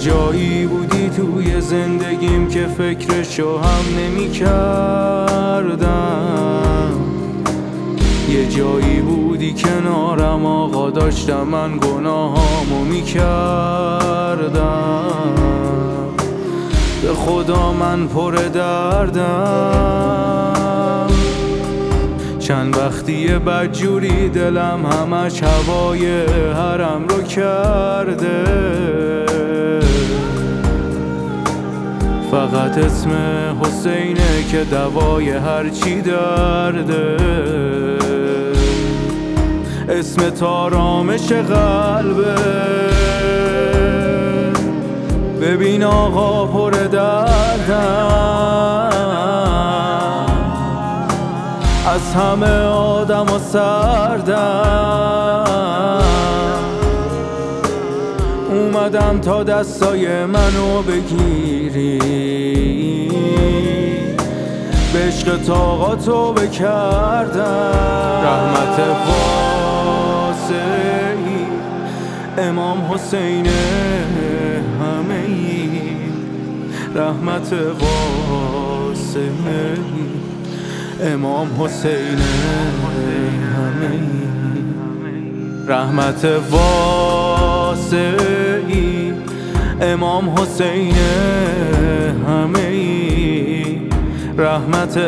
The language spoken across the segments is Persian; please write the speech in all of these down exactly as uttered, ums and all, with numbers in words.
جایی بودی توی زندگیم که فکرشو هم نمی کردم، یه جایی بودی کنارم آقا، داشتم من گناهامو می کردم. به خدا من پر دردم، چند وقتیه بدجوری دلم همش هوای حرم رو کرده. فقط اسم حسینه که دوای هرچی درده، اسم آرامش قلبه. ببین آقا پر دردم، از همه آدم و سردم، اومدم تا دستای منو بگیری، به عشق طاقاتو بکردم. رحمت واسعی امام حسین همه ای، رحمت واسعی امام حسین همه ای، رحمت واسعی امام حسین همه ای، رحمت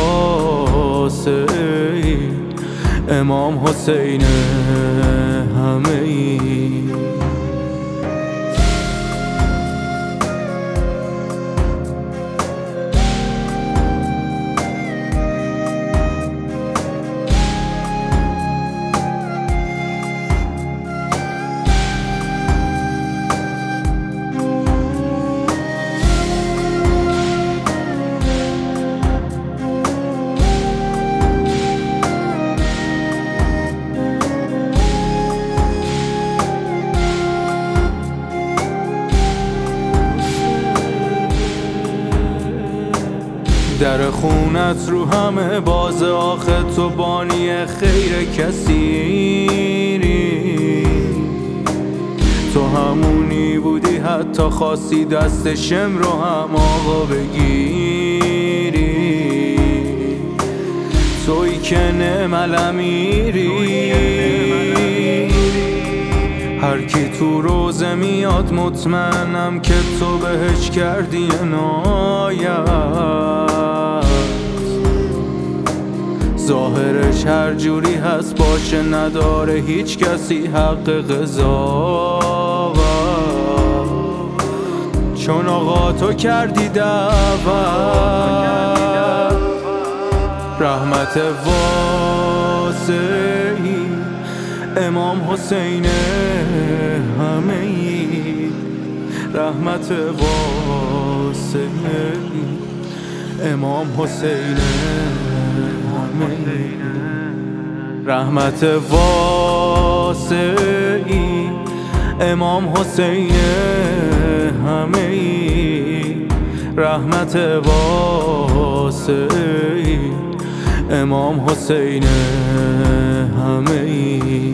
واسعی امام حسین همه ای. در خونت رو همه باز، آخه تو بانی خیر کثیری، تو همونی بودی حتی خواستی دست شم رو هم آقا بگیری، تویی که نعم الامیری. هر کی تو روزه میاد مطمئنم که تو بهش کردی عنایت، ظاهرش هر جوری هست باشه نداره هیچ کسی حق قضاوت، چون آقا تو کردی دعوت. رحمت واسعی امام حسین همه ای، رحمت واسعی امام حسین همه ای، رحمت واسعی امام حسین همه ای، رحمت واسعی امام حسین همه ای.